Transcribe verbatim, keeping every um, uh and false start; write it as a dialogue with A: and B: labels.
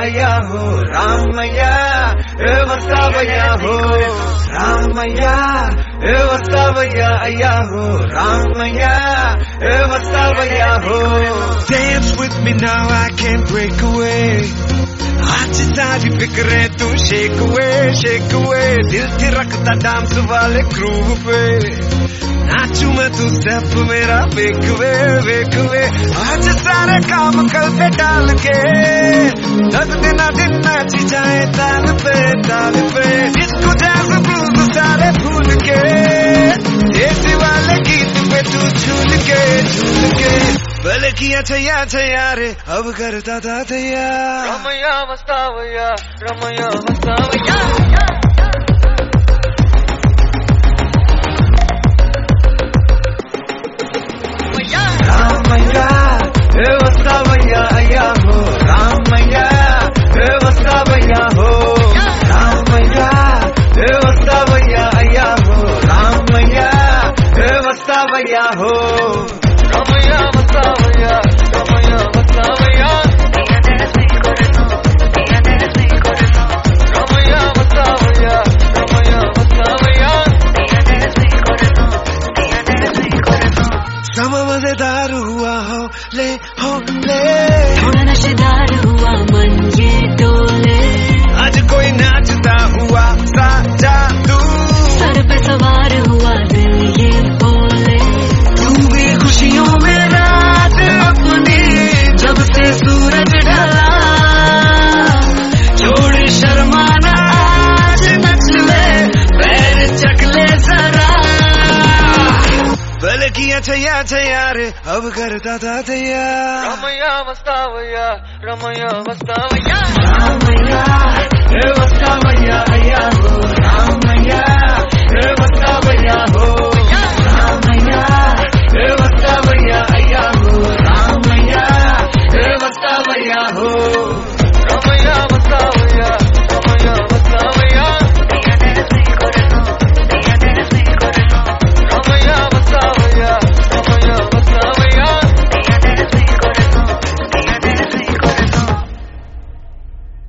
A: అయ్యా హో రామయ్య ఏ వస్తావయ్యా హో రామయ్య ఏ వస్తావయ్యా అయ్యా హో రామయ్య ఏ వస్తావయ్యా హో
B: Dance with me now, I can't break away. आज सारी फिक्रें तू shake away, shake away. दिल थिरकता डांस वाले ग्रूव पे नाचू मैं तू स्टेप मेरा वेक वे वेक वे आज सारे काम कल पे डाल के दस दिन दिन नाची जाए ताल पे ताल पे इसको जैज ब्लूज सारे भूल के देसी वाले गीत पे तू झूल के झूल के भले किया छैया छैया रे अब करता था तैयार
A: రమయ్య వస్తావయ్యా రమయ్య వస్తావయ్యా రామయ్య ఏ వస్తావయ్యా అయ్యా హో రామయ్య ఏ వస్తావయ్యా హో రామయ్య ఏ వస్తావయ్యా అయ్యా హో రామయ్య ఏ వస్తావయ్యా హో రమయ్య వస్తావయ్యా రమయ్య వస్తావయ్యా రమయ్య వస్తావయ్యా రమయ్య వస్తావయ్యా
B: समा मजेदार हुआ हो ले हो ले
C: थोड़ा नशेदार हुआ मन ये डोले
B: आज कोई नाचता हुआ सा जादू
C: सर पे सवार हुआ दिल ये बोले
B: तू भी खुशियों में रात अपनी जब से सूरज ढला छोड़ शर्माना आज नच ले पैर चक ले जरा भले किया छैया छैया रे अब करता था तैयार
A: రమయ్య వస్తావయ్యా రమయ్య వస్తావయ్యా
C: रामैया
A: ఏ వస్తావయ్యా అయ్యా